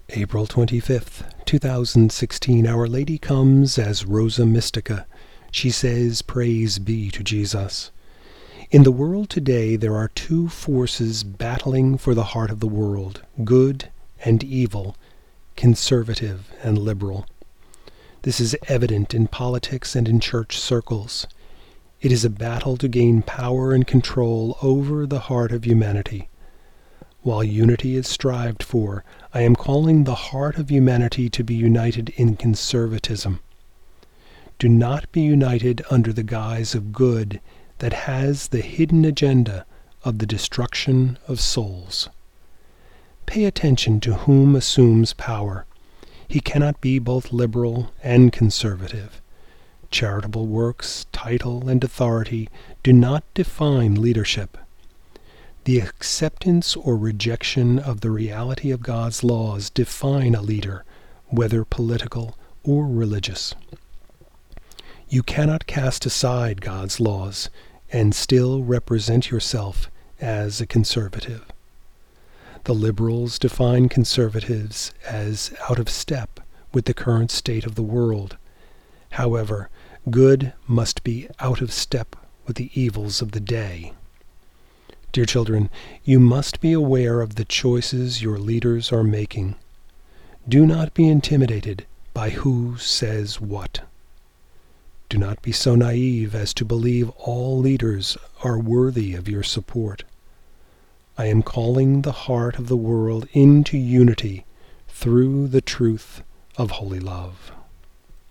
April 25th, 2016, Our Lady comes as Rosa Mystica. She says, "Praise be to Jesus." In the world today, there are two forces battling for the heart of the world, good and evil, conservative and liberal. This is evident in politics and in church circles. It is a battle to gain power and control over the heart of humanity. While unity is strived for, I am calling the heart of humanity to be united in conservatism. Do not be united under the guise of good that has the hidden agenda of the destruction of souls. Pay attention to whom assumes power. He cannot be both liberal and conservative. Charitable works, title, and authority do not define leadership. The acceptance or rejection of the reality of God's laws define a leader, whether political or religious. You cannot cast aside God's laws and still represent yourself as a conservative. The liberals define conservatives as out of step with the current state of the world. However, good must be out of step with the evils of the day. Dear children, you must be aware of the choices your leaders are making. Do not be intimidated by who says what. Do not be so naive as to believe all leaders are worthy of your support. I am calling the heart of the world into unity through the truth of holy love.